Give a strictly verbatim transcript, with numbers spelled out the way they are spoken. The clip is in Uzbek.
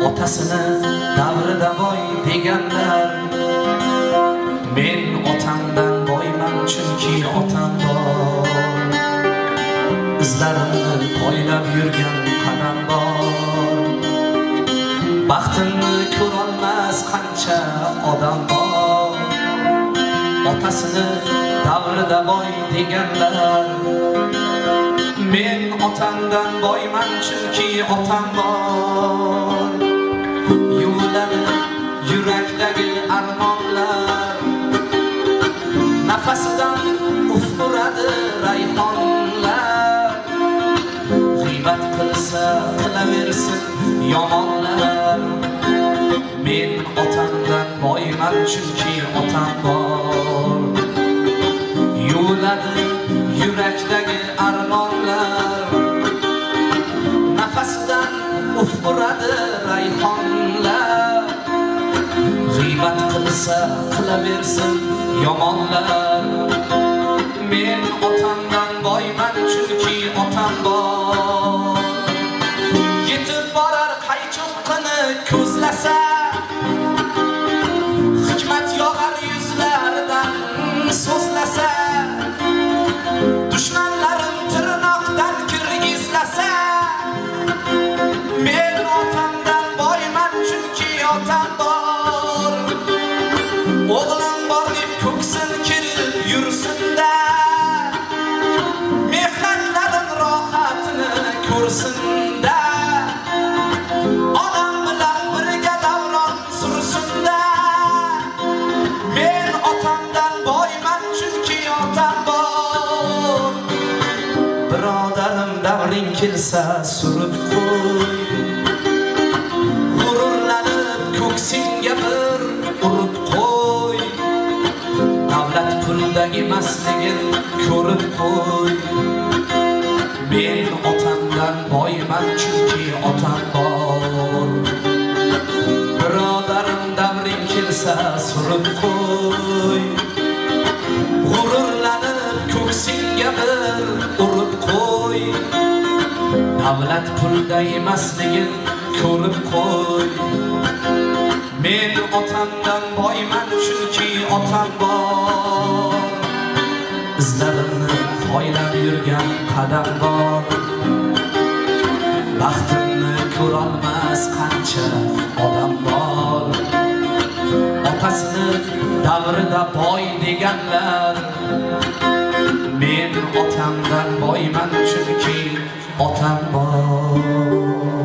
otasini davrida boy deganlar. Men otamdan boyman chunki otam bor. Izlarimni poylab yurgan qadam bor. Baxtimni ko'rolmas qancha odam bor. Otasini davrida boy deganlar. Men otamdan boyman chunki otam bor. Yuviladi yurakdagi armonlar. Nafasidan uf uradi rayhonlar. G'iybat qilsa qilaversin yomonlar. Men otamdan boyman chunki otam bor. Yuviladi yurakdagi armonlar. Nafasidan uf uradi rayhonlar. G'iybat qilsa qilaversin yomonlar. Men otamdan boyman chunki otam bor. Yetib borar qaychoqqini ko'zlasa, hikmat yog'ar yuzlaridan so'zlasa. Dushmanlarim tirnoqdan kir izlasa. Men otamdan boyman chunki otam bor. O'g'lim bor deb ko'ksin kirib yursin-da. Mehnatlarim rohatini ko'rsin-da. Onam bilan birga davron sursin-da. Men otamdan boyman chunki otam bor. Birodarim davring kelsa surib qo'y. G'ururlanib ko'ksingga bir urib qo'y. Davlat puldagi masligin ko'rib qo'y. Men otamdan boyman chunki otam bor. Birodarim davring kelsa surib qo'y. G'ururlanib ko'ksingga bir urib qo'y. Davlat pulda emasligin ko'rib qo'y. Men otamdan boyman chunki otam bor. Izlarimni poylab yurgan qadam bor. Baxtimni ko'rolmas qancha odam bor. Otasini davrida boy deganlar. Men otamdan boyman chunki otam bor.